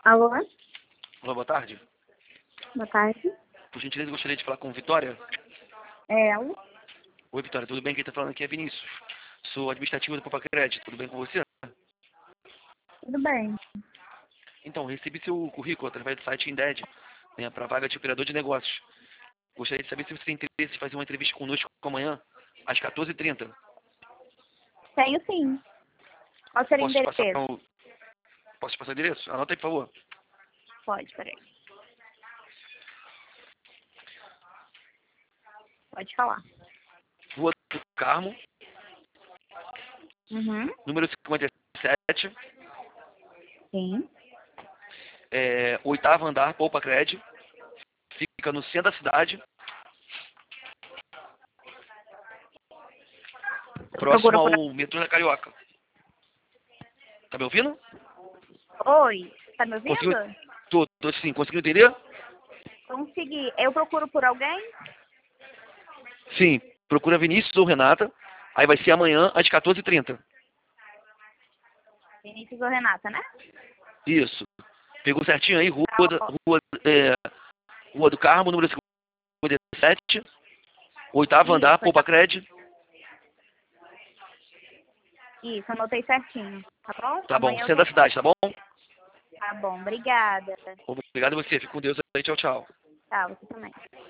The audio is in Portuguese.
Alô? Olá, boa tarde. Boa tarde. Por gentileza, eu gostaria de falar com Vitória. É ela? Oi, Vitória, tudo bem? Quem está falando aqui é Vinícius. Sou administrativo do Popacred. Tudo bem com você? Tudo bem. Então, recebi seu currículo através do site Indeed, né, para vaga de operador de negócios. Gostaria de saber se você tem interesse em fazer uma entrevista conosco amanhã, às 14h30. Tenho sim. Qual seria o Posso te passar endereço? Posso te passar o endereço? Anota aí, por favor. Pode, peraí. Pode falar. Rua do Carmo, Uhum. número 57, Sim. oitavo andar, Popacred. Fica no centro da cidade, próximo Procura por... ao metrô da Carioca. Tá me ouvindo? Oi, tá me ouvindo? Conseguiu? Tô sim, conseguiu entender? Consegui. Eu procuro por alguém? Sim, procura Vinícius ou Renata. Aí vai ser amanhã às 14h30. Vinícius ou Renata, né? Isso. Pegou certinho aí, Tá, ó. Rua do Carmo, número 57, oitavo andar, Isso, Popacred. isso, anotei certinho. Tá bom? Tá bom, Amanhã eu centro tô. da cidade, tá bom? Tá bom, obrigada. Obrigado a você, fica com Deus aí, tchau, tchau. Tá, você também.